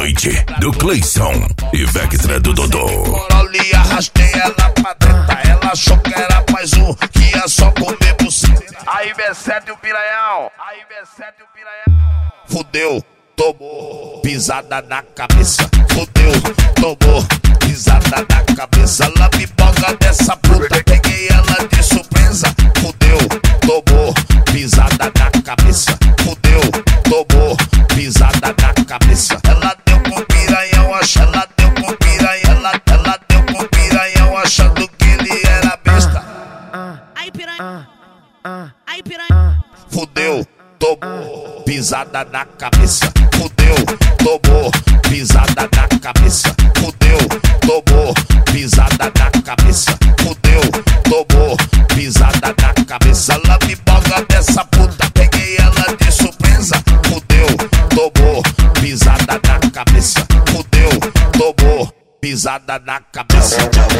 Meia-noite, do Cleison e Vectra do Dodô. Corolia, arrastei ela pra dentro. Ela achou que era mais um, que ia só comer buceta. Aí V7 o piranhão, aí V7 o piranhão. Fudeu, tomou pisada na cabeça. Fudeu, tomou pisada na cabeça. Ela me boga dessa puta, peguei ela de surpresa. Fudeu, tomou pisada na cabeça. Fudeu, tomou pisada na cabeça. Ela deu com piranhão, ela deu com piranhão, ela deu com piranhão, achando que ele era besta. Aí piranha, aí piranha. Fudeu, tomou pisada na cabeça. Fudeu, tomou pisada na cabeça. Fudeu, tomou pisada na cabeça. Fudeu, tomou pisada na cabeça. Ela me boga dessa puta, peguei ela de surpresa. Fudeu, tomou pisada na cabeça. Fudeu, tomou pisada na cabeça.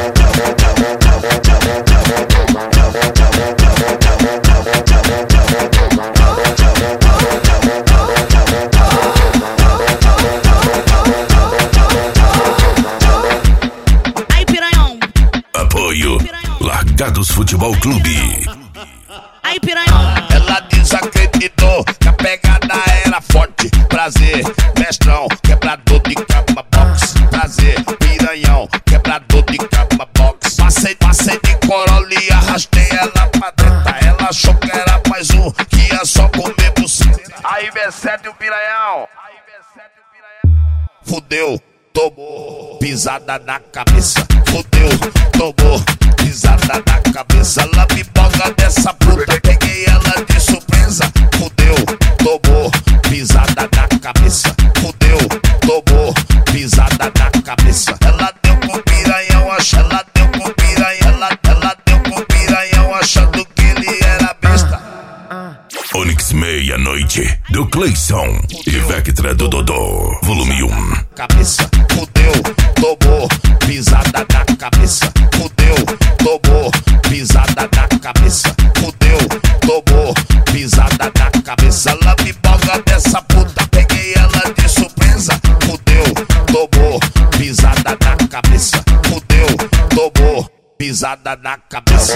Apoio Largados Futebol Clube. Aí piranhão. Ela desacreditou que a pegada era forte. Prazer, mestrão, quebrador de cama box. Prazer, piranhão, quebrador de cama box. Passei de Corolia, arrastei ela pra dentro. Ela achou que era mais um, que ia só comer buceta. Aí V7 o piranhão, aí V7 o piranhão. Fudeu, tomou pisada na cabeça. Fudeu, tomou pisada na cabeça. Ela me boga dessa puta, peguei ela de surpresa. Fudeu, tomou pisada na cabeça. Fudeu, tomou pisada na cabeça. Ela deu com piranhão, ela deu com piranhão, ela deu com piranhão, achando que ele era besta. Onix Meia-noite, do Cleison e Vectra do Dodô, volume 1. Cabeça, fudeu, tomou pisada na cabeça. Fudeu, tomou pisada na cabeça. Fudeu, tomou pisada na cabeça. Ela me boga dessa puta, peguei ela de surpresa. Fudeu, tomou pisada na cabeça. Fudeu, tomou pisada na cabeça.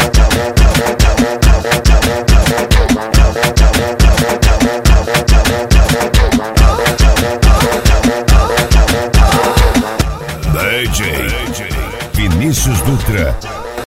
DJ Vinícius Dutra